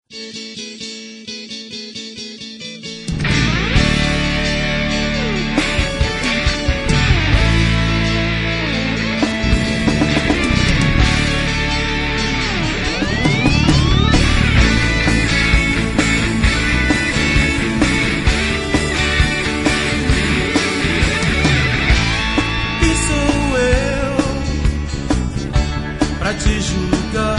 Te julgar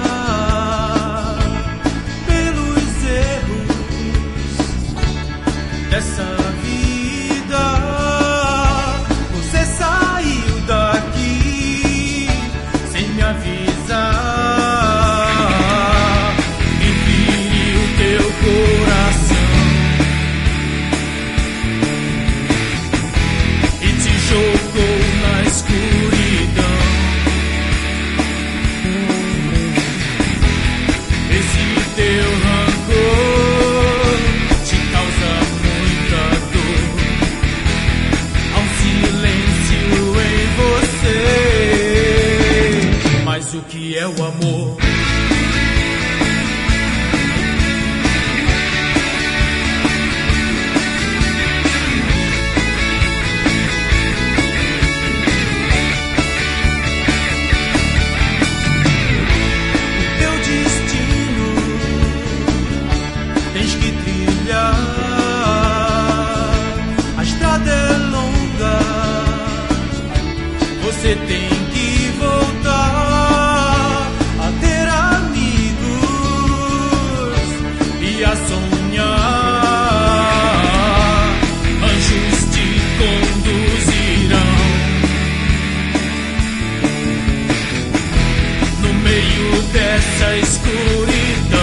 pelos erros dessa vida. Você saiu daqui sem me avisar e feriu teu coração e te jogou na escuridão. Teu rancor te causa muita dor. Há um silêncio em você. Mas o que é o amor? A estrada é longa, você tem que voltar a ter amigos e a sonhar. Anjos te conduzirão no meio dessa escuridão.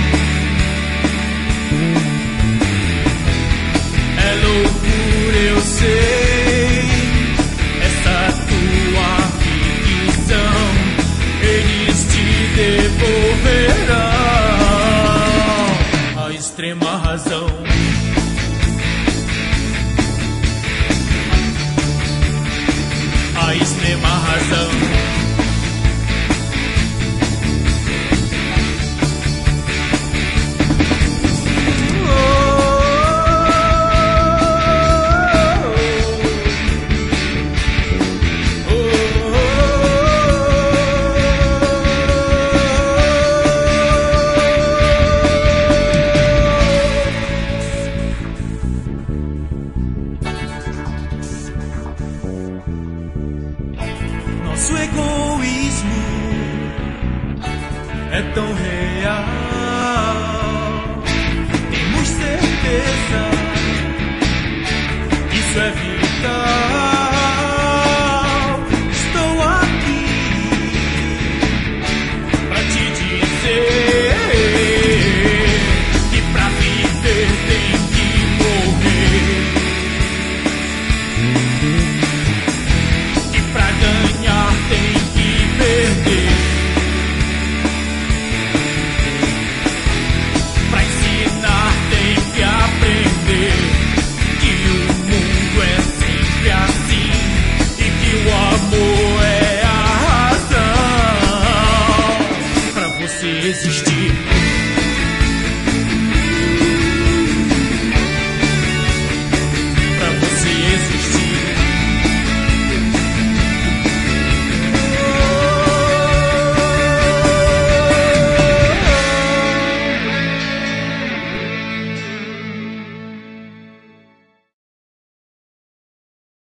Eu sei, essa tua ficção, eles te devolverão a extrema razão.